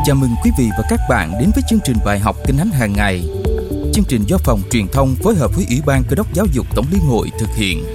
Chào mừng quý vị và các bạn đến với chương trình bài học Kinh Thánh hàng ngày. Chương trình do Phòng Truyền thông phối hợp với Ủy ban Cơ đốc Giáo dục Tổng liên hội thực hiện.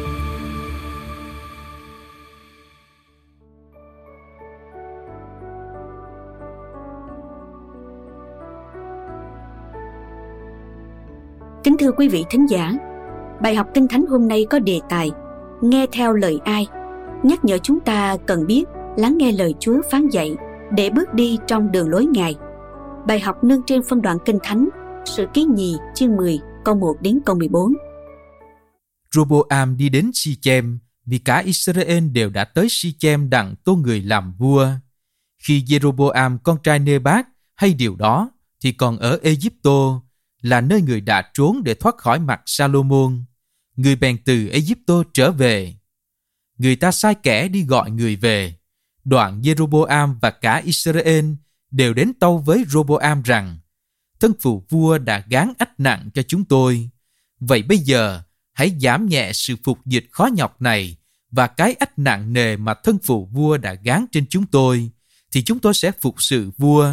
Kính thưa quý vị thính giả, bài học Kinh Thánh hôm nay có đề tài Nghe theo lời ai, nhắc nhở chúng ta cần biết lắng nghe lời Chúa phán dạy để bước đi trong đường lối Ngài. Bài học nương trên phân đoạn Kinh Thánh Sử Ký Nhì chương 10 câu 1 đến câu 14. Roboam đi đến Si-chem vì cả Israel đều đã tới Si-chem đặng tôn người làm vua. Khi Jeroboam con trai Nê-bát hay điều đó thì còn ở Ê-díptô, là nơi người đã trốn để thoát khỏi mặt Sa-lô-môn. Người bèn từ Ê-díptô trở về. Người ta sai kẻ đi gọi người về. Đoạn Jeroboam và cả Israel đều đến tâu với Roboam rằng: thân phụ vua đã gán ách nặng cho chúng tôi. Vậy bây giờ hãy giảm nhẹ sự phục dịch khó nhọc này và cái ách nặng nề mà thân phụ vua đã gán trên chúng tôi, thì chúng tôi sẽ phục sự vua.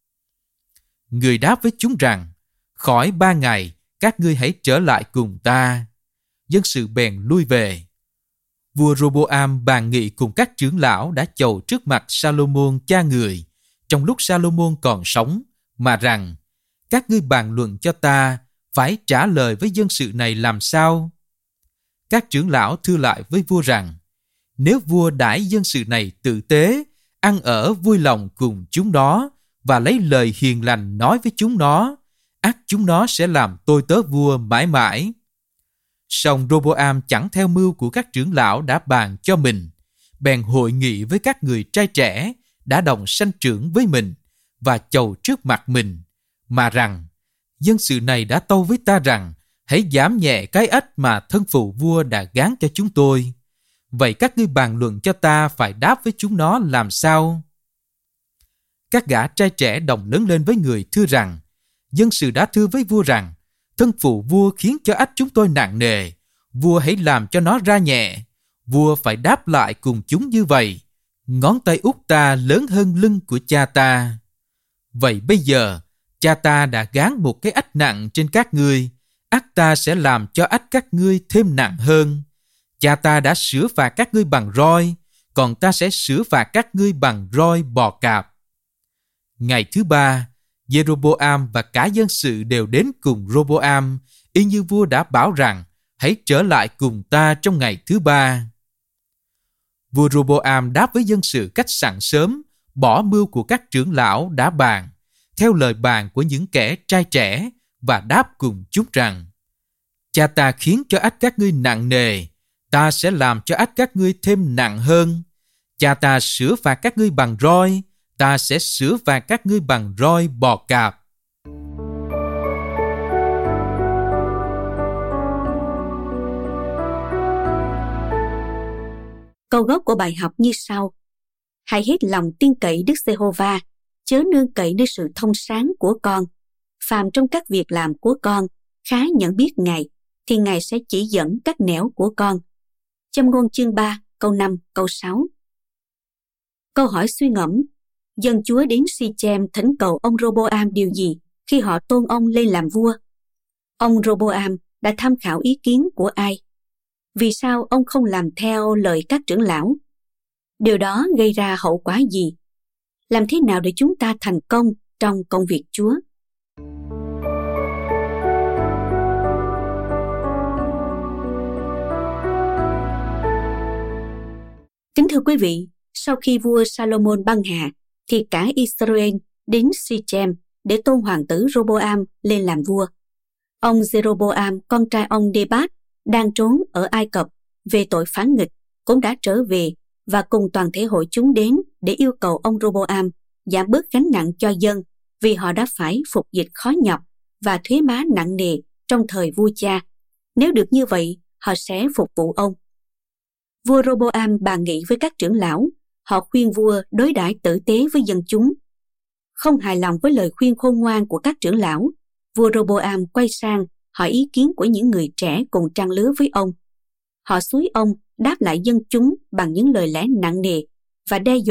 Người đáp với chúng rằng: khỏi 3 ngày các ngươi hãy trở lại cùng ta. Dân sự bèn lui về. Vua Roboam bàn nghị cùng các trưởng lão đã chầu trước mặt Sa-lô-môn cha người, trong lúc Sa-lô-môn còn sống, mà rằng: các ngươi bàn luận cho ta, phải trả lời với dân sự này làm sao? Các trưởng lão thưa lại với vua rằng: nếu vua đãi dân sự này tử tế, ăn ở vui lòng cùng chúng nó và lấy lời hiền lành nói với chúng nó, ắt chúng nó sẽ làm tôi tớ vua mãi mãi. Song Roboam chẳng theo mưu của các trưởng lão đã bàn cho mình, bèn hội nghị với các người trai trẻ đã đồng sanh trưởng với mình và chầu trước mặt mình, mà rằng: dân sự này đã tâu với ta rằng hãy giảm nhẹ cái ách mà thân phụ vua đã gán cho chúng tôi. Vậy các ngươi bàn luận cho ta phải đáp với chúng nó làm sao? Các gã trai trẻ đồng lớn lên với người thưa rằng: dân sự đã thưa với vua rằng thân phụ vua khiến cho ách chúng tôi nặng nề, vua hãy làm cho nó ra nhẹ. Vua phải đáp lại cùng chúng như vậy: ngón tay út ta lớn hơn lưng của cha ta. Vậy bây giờ cha ta đã gán một cái ách nặng trên các ngươi, ắt ta sẽ làm cho ách các ngươi thêm nặng hơn. Cha ta đã sửa phạt các ngươi bằng roi, còn ta sẽ sửa phạt các ngươi bằng roi bò cạp. Ngày thứ 3, Jeroboam và cả dân sự đều đến cùng Roboam, y như vua đã bảo rằng hãy trở lại cùng ta trong ngày thứ 3. Vua Roboam đáp với dân sự cách sẵn sớm, bỏ mưu của các trưởng lão đã bàn, theo lời bàn của những kẻ trai trẻ, và đáp cùng chúng rằng: cha ta khiến cho ách các ngươi nặng nề, ta sẽ làm cho ách các ngươi thêm nặng hơn. Cha ta sửa phạt các ngươi bằng roi, ta sẽ sửa phạt các ngươi bằng roi bò cạp. Câu gốc của bài học như sau: hãy hết lòng tin cậy Đức Giê-hô-va, chớ nương cậy nơi sự thông sáng của con. Phàm trong các việc làm của con khá nhận biết Ngài, thì Ngài sẽ chỉ dẫn các nẻo của con. Châm ngôn chương 3, câu 5, câu 6. Câu hỏi suy ngẫm: dân Chúa đến Si-chem thỉnh cầu ông Roboam điều gì khi họ tôn ông lên làm vua? Ông Roboam đã tham khảo ý kiến của ai? Vì sao ông không làm theo lời các trưởng lão? Điều đó gây ra hậu quả gì? Làm thế nào để chúng ta thành công trong công việc Chúa? Kính thưa quý vị, sau khi vua Salomon băng hà, thì cả Israel đến Si-chem để tôn hoàng tử Roboam lên làm vua. Ông Jeroboam, con trai ông Nê-bát, đang trốn ở Ai Cập về tội phản nghịch, cũng đã trở về và cùng toàn thể hội chúng đến để yêu cầu ông Roboam giảm bớt gánh nặng cho dân, vì họ đã phải phục dịch khó nhọc và thuế má nặng nề trong thời vua cha. Nếu được như vậy, họ sẽ phục vụ ông. Vua Roboam bàn nghị với các trưởng lão. Họ khuyên vua đối đãi tử tế với dân chúng. Không hài lòng với lời khuyên khôn ngoan của các trưởng lão, vua Roboam quay sang hỏi ý kiến của những người trẻ cùng trang lứa với ông. Họ xúi ông đáp lại dân chúng bằng những lời lẽ nặng nề và đe dọa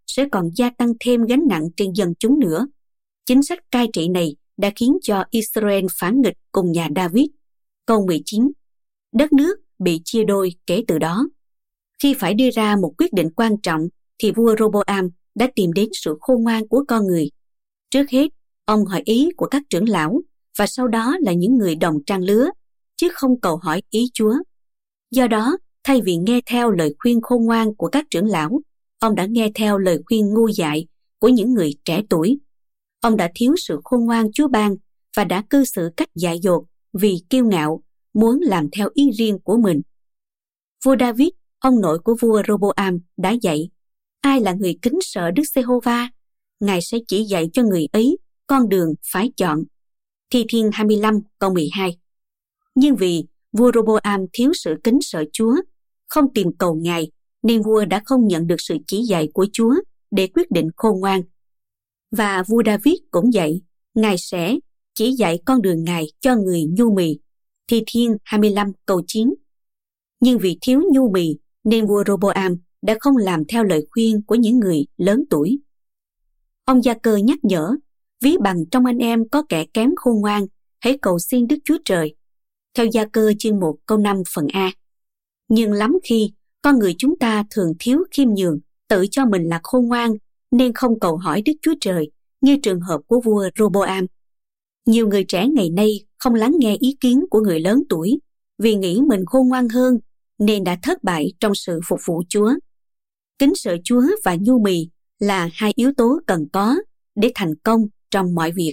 sẽ còn gia tăng thêm gánh nặng trên dân chúng nữa. Chính sách cai trị này đã khiến cho Israel phản nghịch cùng nhà David. Câu 19. Đất nước bị chia đôi kể từ đó. Khi phải đưa ra một quyết định quan trọng thì vua Roboam đã tìm đến sự khôn ngoan của con người. Trước hết, ông hỏi ý của các trưởng lão và sau đó là những người đồng trang lứa, chứ không cầu hỏi ý Chúa. Do đó, thay vì nghe theo lời khuyên khôn ngoan của các trưởng lão, ông đã nghe theo lời khuyên ngu dại của những người trẻ tuổi. Ông đã thiếu sự khôn ngoan Chúa ban và đã cư xử cách dại dột vì kiêu ngạo, muốn làm theo ý riêng của mình. Vua David, ông nội của vua Roboam, đã dạy: ai là người kính sợ Đức Giê-hô-va, Ngài sẽ chỉ dạy cho người ấy con đường phải chọn. Thi Thiên 25 câu 12. Nhưng vì vua Roboam thiếu sự kính sợ Chúa, không tìm cầu Ngài, nên vua đã không nhận được sự chỉ dạy của Chúa để quyết định khôn ngoan. Và vua David cũng dạy, Ngài sẽ chỉ dạy con đường Ngài cho người nhu mì. Thi Thiên 25 câu 9. Nhưng vì thiếu nhu mì nên vua Roboam đã không làm theo lời khuyên của những người lớn tuổi. Ông Gia-cơ nhắc nhở, ví bằng trong anh em có kẻ kém khôn ngoan, hãy cầu xin Đức Chúa Trời. Theo Gia-cơ chương 1 câu 5 phần A. Nhưng lắm khi, con người chúng ta thường thiếu khiêm nhường, tự cho mình là khôn ngoan, nên không cầu hỏi Đức Chúa Trời, như trường hợp của vua Roboam. Nhiều người trẻ ngày nay không lắng nghe ý kiến của người lớn tuổi, vì nghĩ mình khôn ngoan hơn, nên đã thất bại trong sự phục vụ Chúa. Kính sợ Chúa và nhu mì là hai yếu tố cần có để thành công trong mọi việc.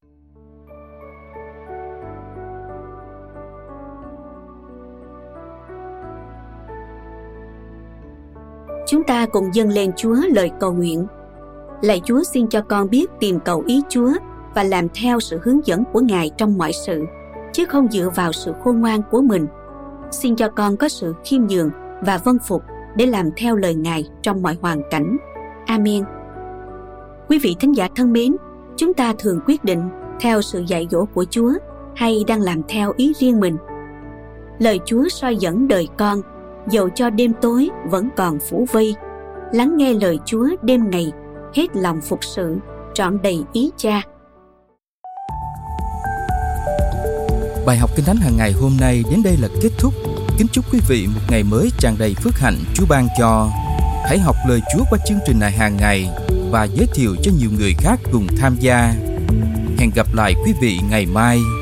Chúng ta cùng dâng lên Chúa lời cầu nguyện. Lạy Chúa, xin cho con biết tìm cầu ý Chúa và làm theo sự hướng dẫn của Ngài trong mọi sự, chứ không dựa vào sự khôn ngoan của mình. Xin cho con có sự khiêm nhường và vâng phục để làm theo lời Ngài trong mọi hoàn cảnh. Amen. Quý vị thính giả thân mến, chúng ta thường quyết định theo sự dạy dỗ của Chúa hay đang làm theo ý riêng mình. Lời Chúa soi dẫn đời con, dầu cho đêm tối vẫn còn phủ vây. Lắng nghe lời Chúa đêm ngày, hết lòng phục sự, trọn đầy ý Cha. Bài học Kinh Thánh hàng ngày hôm nay đến đây là kết thúc. Kính chúc quý vị một ngày mới tràn đầy phước hạnh Chúa ban cho. Hãy học lời Chúa qua chương trình này hàng ngày và giới thiệu cho nhiều người khác cùng tham gia. Hẹn gặp lại quý vị ngày mai.